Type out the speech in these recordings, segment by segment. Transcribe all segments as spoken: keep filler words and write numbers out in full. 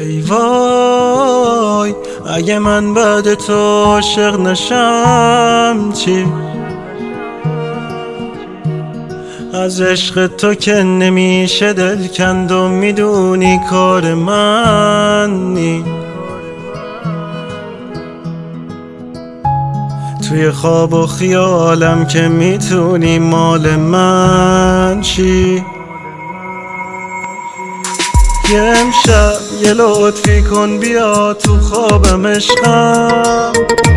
ای وای اگه من بعد تو عاشق نشم چی؟ از عشق تو که نمیشه دل کند و میدونی کار من نی. توی خواب و خیالم که میتونی مال من چی؟ یه امشب یه لطفی کن بیا تو خوابم عشقم،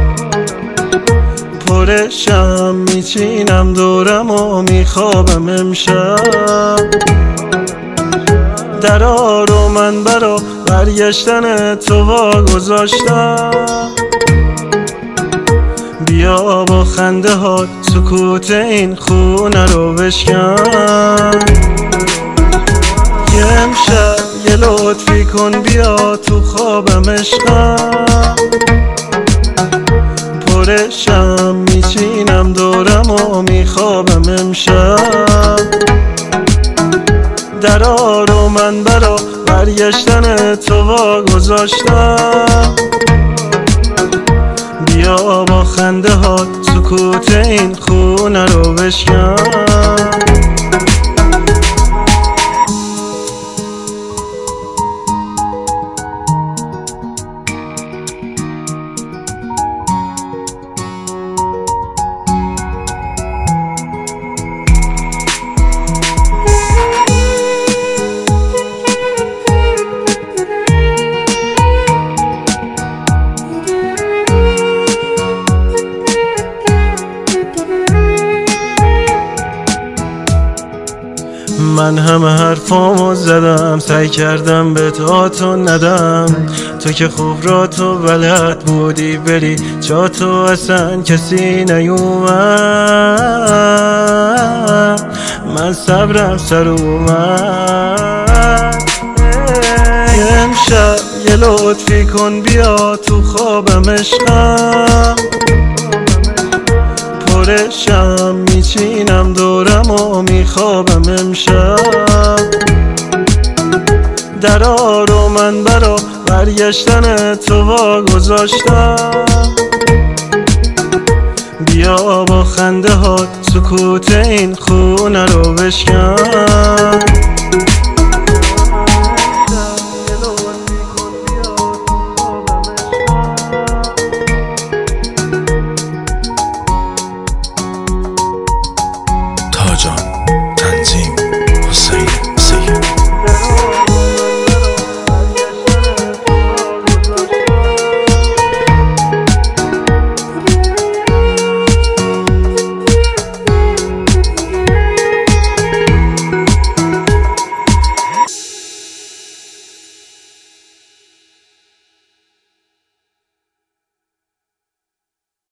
پرشم میچینم دورم و میخوابم امشب. درا رو من برا برگشتن تو واگذاشتم، بیا با خنده ها سکوت این خونه رو بشکن. یه امشب یه لطفی کن بیا تو خوابم عشقم، پرشم میچینم دورم و میخوابم امشب. درا رو من برا برگشتن تو واگذاشتم، بیا با خنده ها سکوت این خونه رو بشکن. من همه حرفامو زدم، سعی کردم به تو ندم، تو که خوب را تو بلد بودی بری جا تو اصلا کسی نیومد، من صبرم سر اومد. امشب یه لطفی کن بیا تو خوابم عشقم، پرشم میچینم دورم و میخوابم امشب. درا رو من برا برگشتن تو واگذاشتم، بیا با خنده ها سکوت این خونه رو بشکن.